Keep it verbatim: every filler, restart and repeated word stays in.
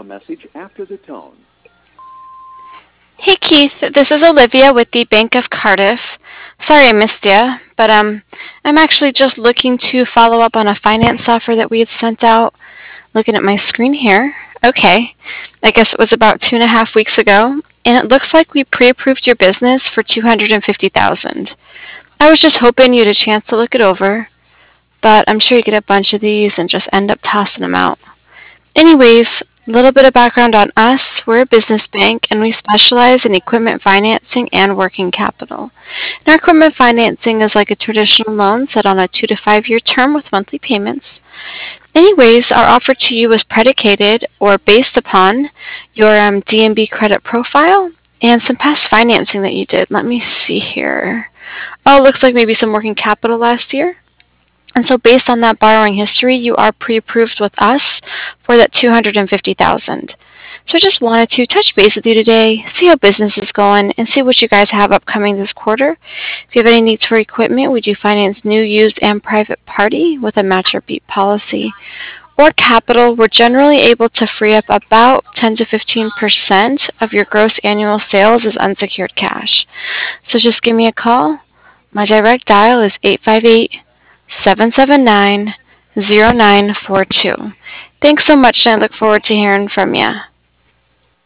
a message after the tone. Hey Keith, this is Olivia with the Bank of Cardiff. Sorry I missed you, but um, I'm actually just looking to follow up on a finance offer that we had sent out. Looking at my screen here. Okay, I guess it was about two and a half weeks ago, and it looks like we pre-approved your business for two hundred fifty thousand dollars. I was just hoping you had a chance to look it over, but I'm sure you get a bunch of these and just end up tossing them out. Anyways, a little bit of background on us. We're a business bank and we specialize in equipment financing and working capital. And our equipment financing is like a traditional loan set on a two to five year term with monthly payments. Anyways, our offer to you was predicated or based upon your um, D N B credit profile and some past financing that you did. Let me see here. Oh, it looks like maybe some working capital last year. And so based on that borrowing history, you are pre-approved with us for that two hundred fifty thousand dollars. So I just wanted to touch base with you today, see how business is going, and see what you guys have upcoming this quarter. If you have any needs for equipment, we do finance new, used, and private party with a match or beat policy. Or capital, we're generally able to free up about ten to fifteen percent of your gross annual sales as unsecured cash. So just give me a call. My direct dial is eight five eight, seven seven nine, zero nine four two. Thanks so much, and I look forward to hearing from you.